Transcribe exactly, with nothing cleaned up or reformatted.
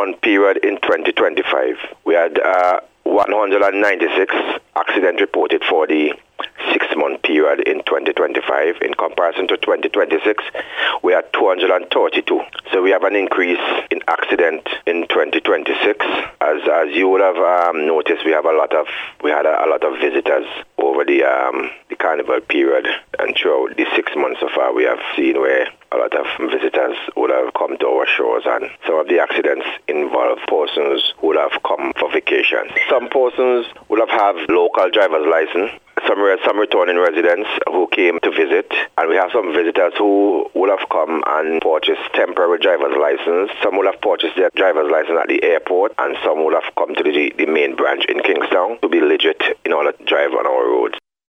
six-month period in twenty twenty-five, we had uh, one hundred ninety-six accidents reported for the six-month period in twenty twenty-five. In comparison to twenty twenty-six, we had two hundred thirty-two. So we have an increase in accident in twenty twenty-six. As as you would have um, noticed, we have a lot of we had a, a lot of visitors over the um, the carnival period, and throughout the six months so far, we have seen where a lot of visitors would have come to our shores, and some of the accidents involve persons who would have come for vacation. Some persons would have have local driver's license. Some, some returning residents who came to visit, and we have some visitors who would have come and purchased temporary driver's license. Some would have purchased their driver's license at the airport, and some would have come to the, the main branch in Kingstown to be legit in order to drive on our roads.